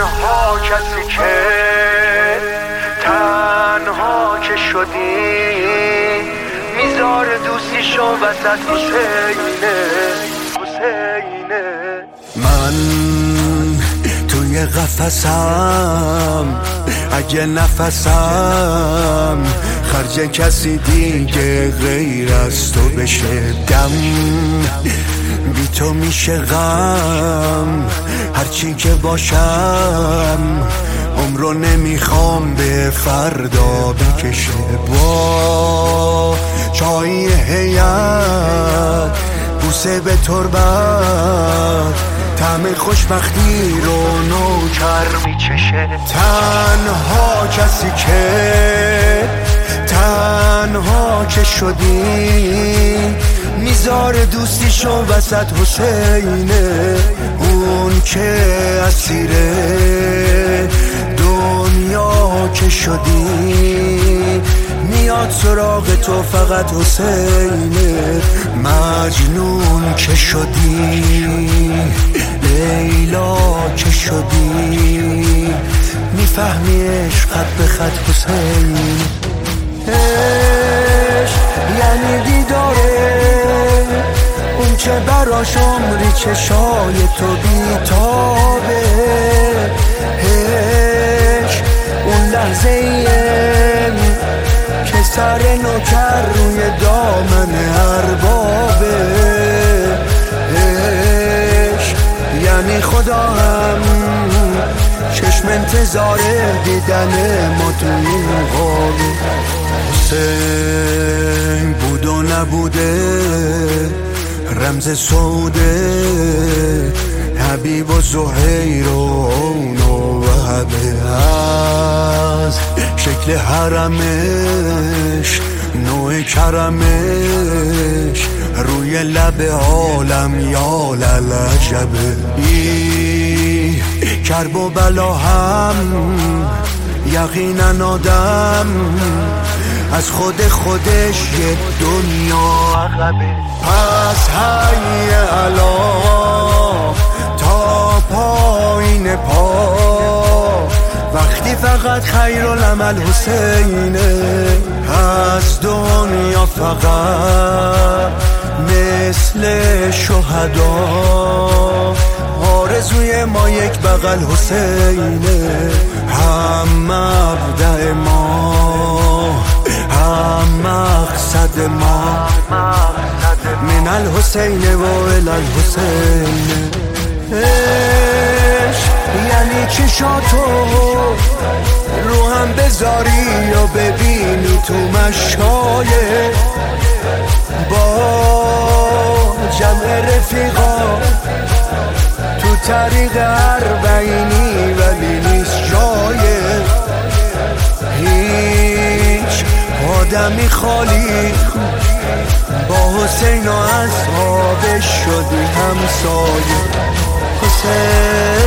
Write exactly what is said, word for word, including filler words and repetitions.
تنها کسی که تنها که شدی میذار دوستیشو وسط حسینه حسینه. من توی قفسم اگه نفسم خرج کسی دیگه غیر از تو بشه دم، بی تو میشه غم هرچی که باشم، عمرو نمیخوام به فردا بکشه. با چای هیئت بوسه به تربت طعم خوشبختی رو نوکر میچشه. تنها کسی که تنها که شدی میذار دوستیشو وسط حسینه. اون که اسیر دنیا که شدی میاد سراغ تو فقط حسینه. مجنون که شدی لیلا که شدی میفهمی عشقت به خط حسین. عشق یعنی دیداره اون که براش عمری چشای تو بیتابه. عشق اون لحظه ایه که سر نوکر روی دامن اربابه. عشق یعنی خدا هم چشم انتظار دیدن ما تو این قابه. حسین بود و نبوده رمز سوده، حبیب و زهیر و اون و وهبه. از شکل حرمش نوع کرمش روی لب عالم یا للعجبه. ای کرب و بلا هم یقینا آدم از خود خودش یه دنیا عقبه. پس حی علا تا پایین پا وقتی فقط خیرالعمل حسینه. از دنیا فقط مثل شهدا آرزوی ما یک بغل حسینه. هم مبدأ ما هم مقصد ما من الحسین و الی الحسین. عشق یعنی چشاتو رو هم بذاری یا ببینی تو مشایه با جمع رفیقا تو طریق اربعینی ولی نیست جایه. هیچ آدمی خالی با حسین و اصحابش شدی همسایه. حسین